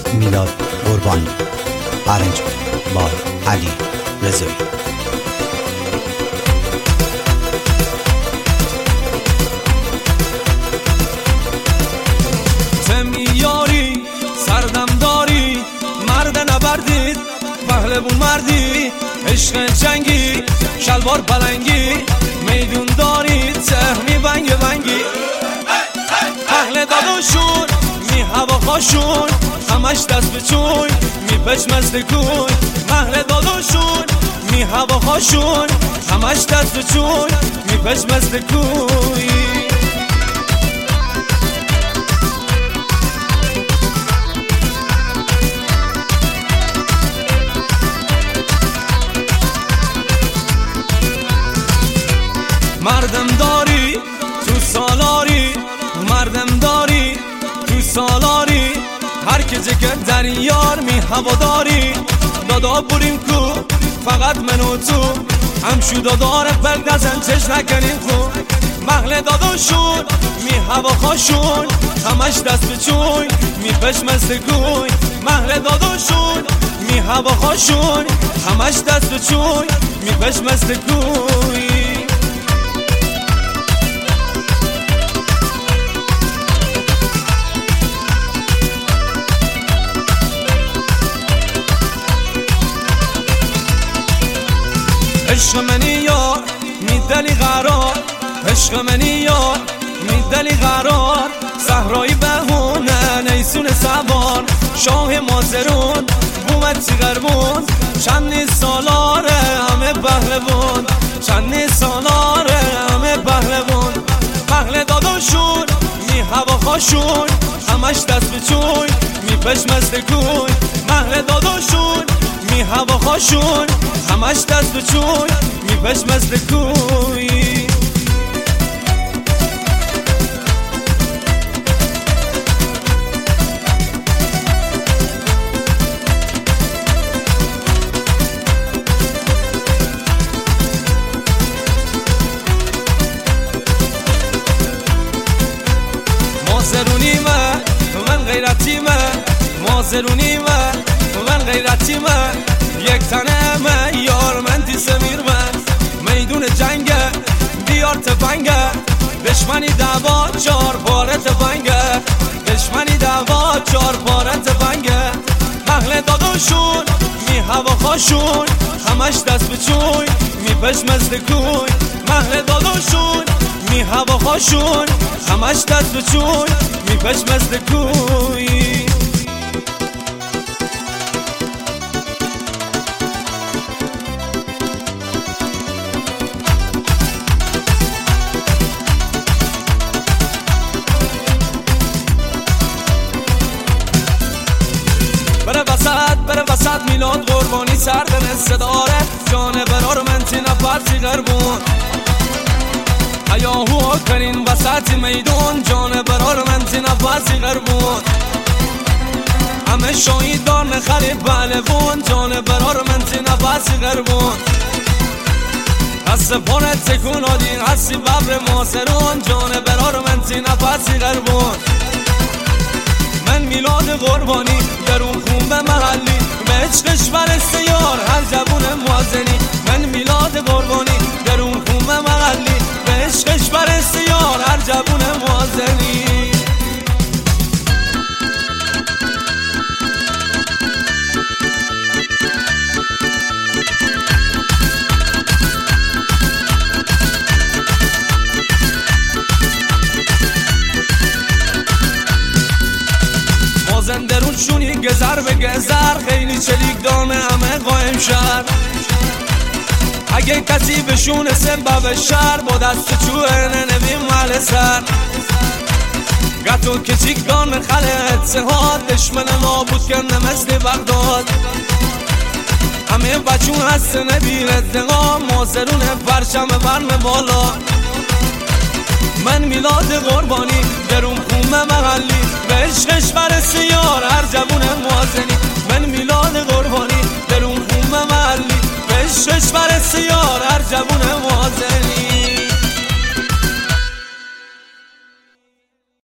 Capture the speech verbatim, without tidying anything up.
میلاد قربانی. ارنج بای علی رضایی. تمیاری سردم داری، مرد نبردید پهلوون مردی، عشق جنگی شلوار پلنگی، میدون دارید سهمی بنگ بنگی. اهل داداشون می هوا خاشون، همش دست به چوی می پش مزد کوی. اهل داداشون می هوا خاشون، همش دست به چوی می پش مزد کوی. مردم داری تو سالاری، مردم داری تو سالاری، هر که جگر در یار می هوا داری. دادا بریم کو فقط من و تو، همشو دادار پرد نزن چش نکنیم خون. محل داداشون می هوا خاشون، همش دست به چوی می پش مزدگوی. محل داداشون می هوا خاشون، همش دست به چوی می پش مزدگوی. عشق منی یار میدلی قرار، عشق منی یار میدلی قرار. صحرای بهونه نیسون سوار، شاه مازرون بومد سیغربون. چند سالاره همه پهلوون، چند سالاره همه پهلوون. پهل داداشون می هوا خاشون، همش دست به چوی می پش مزدگوی. پهل داداشون می هوا خاشون، همش دست به چوی می پش مزدگوی. مازرونی من من غیرتی من، مازرونی من من غیرتی من. یک تنه من یار من تی سمیر من، میدون جنگه بیار تفنگه. دشمنی دعوا چار پاره تفنگه، دشمنی دعوا چار پاره تفنگه. اهل داداشون می هوا خاشون، همش دست به چوی می پش مزدگوی. اهل داداشون می هوا خاشون، همش دست به چوی می پش مزدگوی. بره وسط بره وسط میلاد قربانی، سردن صداره جان برار من تی نفر سیغربون. هیاهو کرین وسط میدون، جان برار من تی نفر سیغربون. همه شاهید دار نخری پهلوون، جان برار من تی نفر سیغربون. هست پانت تکون آدی هستی ببر ماسرون، جان برار من تی نفر سیغربون. من میلاد قربانی درون خون به محلی، به عشقش برسته یار هر جوون موازنی. من میلاد قربانی درون خون به محلی، به عشقش برسته یار هر جوون موازنی. درونشونی گذر به گذر، خیلی چلیک دانه همه قایم شهر. اگه کسی بشونه سبب شهر، با دست چوه ننویم محل سر. گتو کچیک دانه خله اتسهاد، دشمن نابود کرنه مثل بغداد. همه بچون هست ندیر اتقام، مازرون پرچم برم بالا. من میلاد قربانی درون خونه محلی، به عشقش برسه یار هر جوون موازنی. من میلاد قربانی درون خونه محلی، به عشقش برسه یار هر جوون